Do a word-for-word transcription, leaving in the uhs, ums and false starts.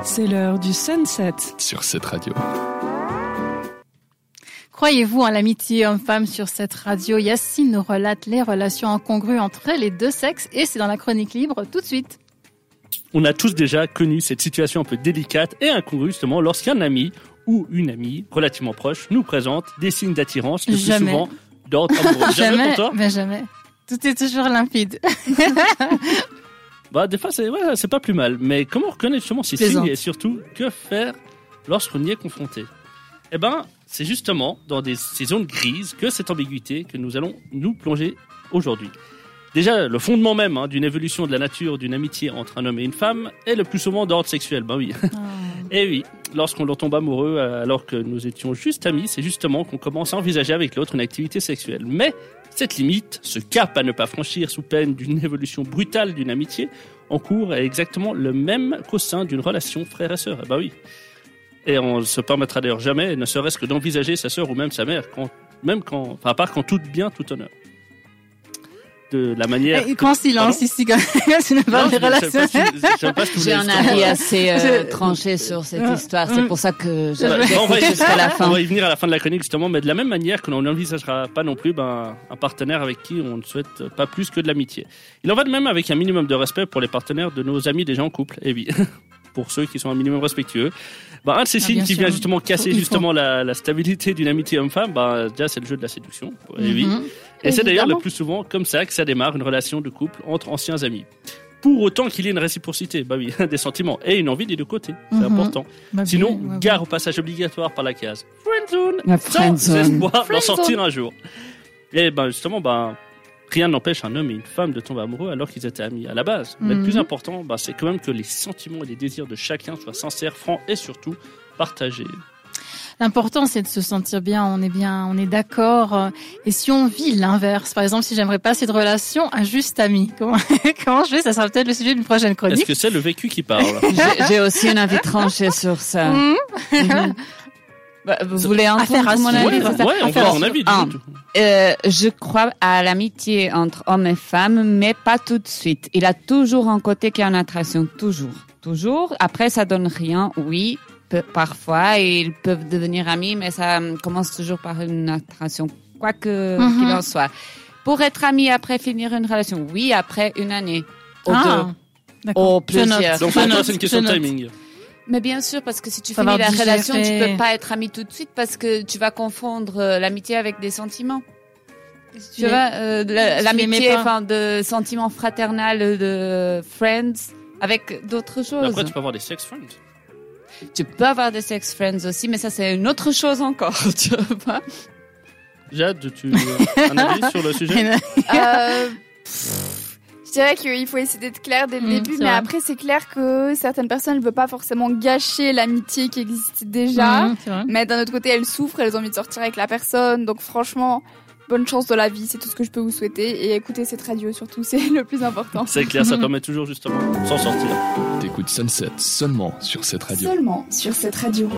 C'est l'heure du sunset sur cette radio. Croyez-vous en l'amitié homme-femme sur cette radio? Yacine nous relate les relations incongrues entre les deux sexes et c'est dans la chronique libre tout de suite. On a tous déjà connu cette situation un peu délicate et incongrue justement lorsqu'un ami ou une amie relativement proche nous présente des signes d'attirance le plus Jamais. souvent d'ordre amoureux. Jamais, Jamais pour toi? Ben jamais. Tout est toujours limpide. Bah, des fois, c'est, ouais, c'est pas plus mal. Mais comment reconnaître justement ces Plaisante. signes et surtout, que faire lorsqu'on y est confronté? Eh ben, c'est justement dans des, ces zones grises que cette ambiguïté que nous allons nous plonger aujourd'hui. Déjà, le fondement même hein, d'une évolution de la nature d'une amitié entre un homme et une femme est le plus souvent d'ordre sexuel. Ben oui. Oh. Et oui, lorsqu'on en tombe amoureux euh, alors que nous étions juste amis, c'est justement qu'on commence à envisager avec l'autre une activité sexuelle. Mais cette limite, ce cap à ne pas franchir sous peine d'une évolution brutale d'une amitié en cours est exactement le même qu'au sein d'une relation frère et sœur. Eh ben oui. Et on ne se permettra d'ailleurs jamais, ne serait-ce que d'envisager sa sœur ou même sa mère, quand, même quand, enfin, à part quand tout bien, tout honneur. De la manière. Et grand silence Pardon ici quand tu nous parles des relations. J'ai un avis assez euh, tranché sur cette histoire. C'est pour ça que je Bah, vais on, va y, jusqu'à la fin. on va y venir à la fin de la chronique justement, mais de la même manière que l'on n'envisagera pas non plus ben, un partenaire avec qui on ne souhaite pas plus que de l'amitié. Il en va de même avec un minimum de respect pour les partenaires de nos amis déjà en couple. Et oui, pour ceux qui sont un minimum respectueux. Ben, un de ces Ah, signes bien qui sûr. vient justement casser Il faut. justement la, la stabilité d'une amitié homme-femme, ben, déjà c'est le jeu de la séduction. Et oui. Mhm. Et c'est d'ailleurs le Évidemment. plus souvent comme ça que ça démarre une relation de couple entre anciens amis. Pour autant qu'il y ait une réciprocité, bah oui, des sentiments et une envie des deux côtés, c'est Mhm. important. Bah, Sinon, oui, ouais, gare au passage obligatoire par la case friendzone, La sans friendzone. espoir d'en Friendzone. sortir un jour. Et ben justement, ben rien n'empêche un homme et une femme de tomber amoureux alors qu'ils étaient amis à la base. Mais le Mhm. plus important, ben, c'est quand même que les sentiments et les désirs de chacun soient sincères, francs et surtout partagés. L'important, c'est de se sentir bien, on est bien, on est d'accord. Et si on vit l'inverse, par exemple, si j'aimerais passer de relation à juste ami, comment, comment je fais? Ça sera peut-être le sujet d'une prochaine Est-ce chronique. que c'est le vécu qui parle? J'ai- J'ai aussi un avis tranché sur ça. Mhm. Mhm. Bah, vous voulez Affaire entendre à mon suivre. avis Ouais, c'est ça ouais, on Affaire veut à ton avis. suivre. Un. du tout. Euh, je crois à l'amitié entre hommes et femmes, mais pas tout de suite. Il a toujours un côté qui a une attraction, toujours, toujours. Après, ça donne rien, oui, peu- parfois, et ils peuvent devenir amis, mais ça hum, commence toujours par une attraction, quoi que Mhm. qu'il en soit. Pour être amis après finir une relation, oui, après une année, ou Ah, deux, d'accord. ou Je note. plusieurs. Donc Je pour toi, note, c'est une question je de note. timing. Mais bien sûr, parce que si tu Faut finis avoir la relation, tu digéré. peux pas être ami tout de suite parce que tu vas confondre euh, l'amitié avec des sentiments. Tu Tu vois, euh, la- tu l'amitié, l'aimais pas. enfin, de sentiments fraternels, de friends, avec d'autres Mais choses. après, tu peux avoir des sex friends. Tu peux avoir des sex friends aussi, mais ça, c'est une autre chose encore, tu vois. Jade, tu un avis sur le sujet? Euh, pff, je dirais qu'il faut essayer d'être clair dès le Mm, début, c'est mais vrai. après c'est clair que certaines personnes ne veulent pas forcément gâcher l'amitié qui existe déjà, Mhm, c'est vrai. mais d'un autre côté elles souffrent, elles ont envie de sortir avec la personne, donc franchement, bonne chance de la vie, c'est tout ce que je peux vous souhaiter, et écoutez cette radio surtout, c'est le plus important. C'est clair, ça permet toujours justement de s'en sortir. T'écoutes Sunset seulement sur cette radio. Seulement sur cette radio.